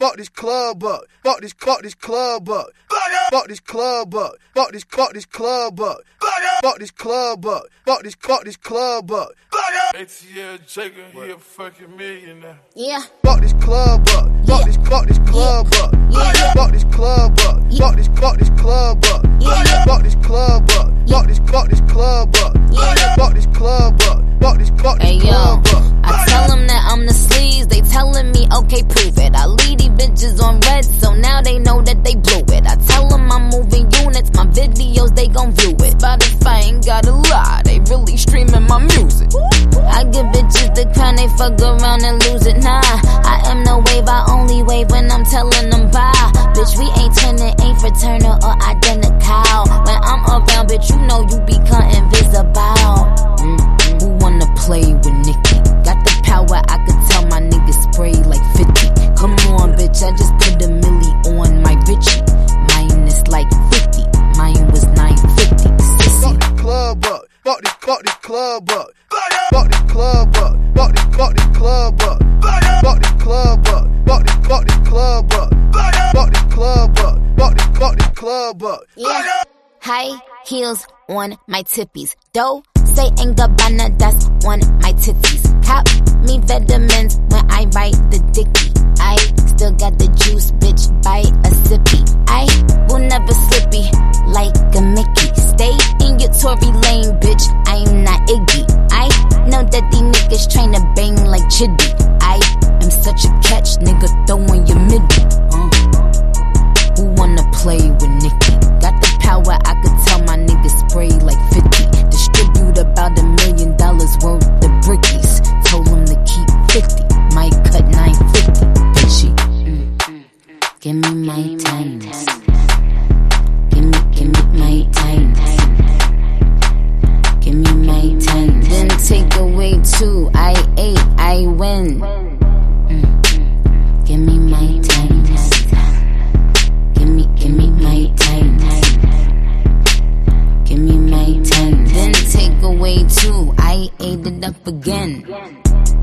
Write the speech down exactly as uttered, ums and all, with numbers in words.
fuck this club up. Fuck this, fuck this club up. Fuck this club up. Fuck this, fuck this club up. Fuck this club up. Fuck this, fuck this club up. A T L Jacob, he a fucking millionaire. Yeah. Fuck this club up. Fuck this, fuck this club up. Yeah. Fuck this club up. Fuck this, fuck this club up. Yeah. Fuck this club up. Fuck this, fuck this club up. Yeah. Fuck this club up. Fuck this, fuck this Hey yo, club up. I tell them that I'm the sleaze, they telling me okay prove it. I leave these bitches on red, so now they know that they blew it. I tell them I'm moving units, my videos they gon' view it. Spotify ain't gotta lie, they really streaming my music. I give bitches the crown, they fuck around and lose it. Nah, I am the wave, I only wave when I'm telling them bye. Bitch, we ain't twinning, ain't fraternal or identical. When I'm around, bitch, you know you become invisible. Mm-hmm. Who wanna play with Nicki? Got the power, I could tell my niggas spray like fifty. Come on, bitch, I just put a milli on my Richie. Mine is like fifty, mine was nine fifty. Fuck this club up. Fuck this, fuck this club up. Fuck this club up. Fuck this, fuck this club up. Fuck this club up. Fuck this, fuck this club up. Fuck this club up. Fuck this, fuck this club up. Yeah. High heels on my tippies. Dough, say and Gabbana, that's on my titties. Cop me vitamins when I write the dicky. I still got the juice, bitch, buy a sippy. I will never slippy like a Mickey. Stay in your Tory lane, bitch, I'm not Iggy. I know that these niggas tryna bang like Chiddy. I am such a catch, nigga, throw on your midi. Uh. Who wanna play with Nicki? Got the power, I could tell my niggas spray like fifty. Distribute about a million dollars worth of brickies. Told them to keep fifty, might cut nine fifty. Bitchy, mm. Give me my times. Give me, give me my times. Give me my times. Then take away two, I ate, I win. Mm. Give me my times. Give me, give me my times. Give me my times. Then take away two, I ate it up again.